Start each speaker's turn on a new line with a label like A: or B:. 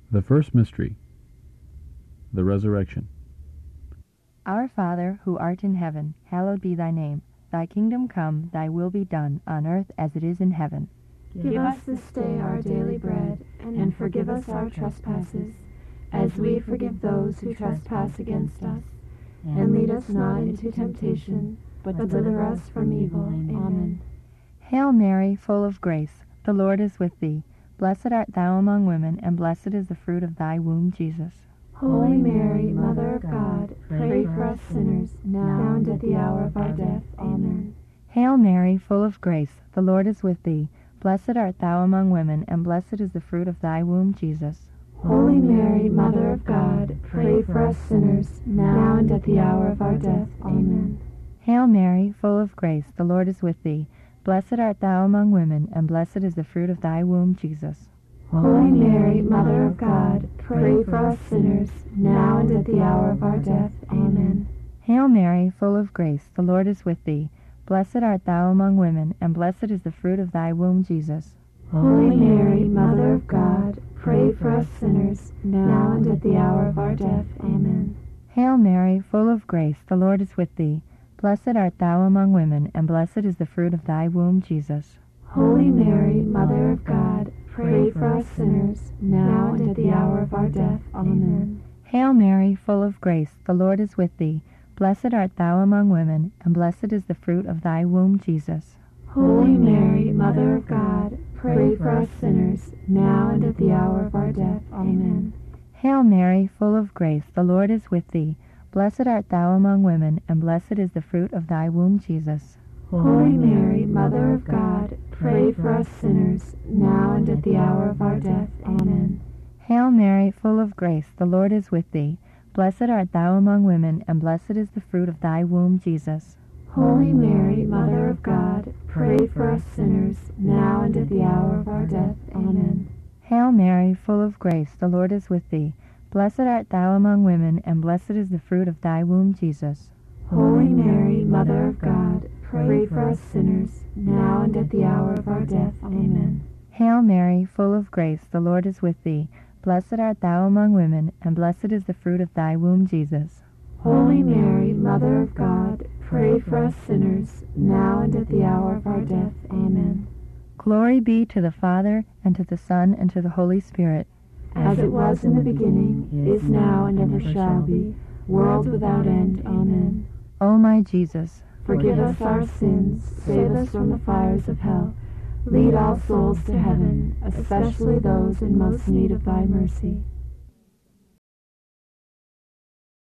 A: The first mystery, the Resurrection.
B: Our Father, who art in heaven, hallowed be thy name. Thy kingdom come, thy will be done, on earth as it is in heaven.
C: Give us this day our daily bread, and forgive us our trespasses, as we forgive those who trespass against us. And lead us not into temptation, but deliver us from evil. Amen.
B: Hail Mary, full of grace, the Lord is with thee. Blessed art thou among women, and blessed is the fruit of thy womb, Jesus.
C: Holy Mary, Mother of God, pray for us sinners, now and at the hour of our death. Amen.
B: Hail Mary, full of grace, the Lord is with thee. Blessed art thou among women, and blessed is the fruit of thy womb, Jesus.
C: Holy Mary, Mother of God, pray for us sinners, now and at the hour of our death. Amen.
B: Hail Mary, full of grace, the Lord is with thee. Blessed art thou among women, and blessed is the fruit of thy womb, Jesus.
C: Holy Mary, Mother of God, pray for us sinners, now and at the hour of our death. Amen.
B: Hail Mary, full of grace, the Lord is with thee. Blessed art thou among women, and blessed is the fruit of thy womb, Jesus.
C: Holy Mary, Mother of God, pray for us sinners, now and at the hour of our death. Amen.
B: Hail Mary, full of grace, the Lord is with thee. Blessed art thou among women, and blessed is the fruit of thy womb, Jesus.
C: Holy Mary, Mother of God, pray for us sinners, now and at the hour of our death. Amen.
B: Hail Mary, full of grace, the Lord is with thee. Blessed art thou among women, and blessed is the fruit of thy womb, Jesus.
C: Holy Mary, Mother of God, pray for us sinners, now and at the hour of our death. Amen.
B: Hail Mary, full of grace, the Lord is with thee. Blessed art thou among women, and blessed is the fruit of thy womb, Jesus.
C: Holy Mary, Mother of God, pray for us sinners, now and at the hour of our death. Amen.
B: Hail Mary, full of grace, the Lord is with thee. Blessed art thou among women, and blessed is the fruit of thy womb, Jesus.
C: Holy Mary, Mother of God, pray for us sinners, now and at the hour of our death. Amen.
B: Hail Mary, full of grace, the Lord is with thee. Blessed art thou among women, and blessed is the fruit of thy womb, Jesus.
C: Holy Mary, Mother of God, pray for us sinners, now and at the hour of our death. Amen.
B: Hail Mary, full of grace, the Lord is with thee. Blessed art thou among women, and blessed is the fruit of thy womb, Jesus.
C: Holy Mary, Mother of God, pray for us sinners, now and at the hour of our death. Amen.
B: Glory be to the Father, and to the Son, and to the Holy Spirit.
C: As it was in the beginning, is now, and ever shall be, world without end. Amen.
B: O my Jesus,
C: forgive us our sins, save us from the fires of hell. Lead all souls to heaven, especially those in most need of thy mercy.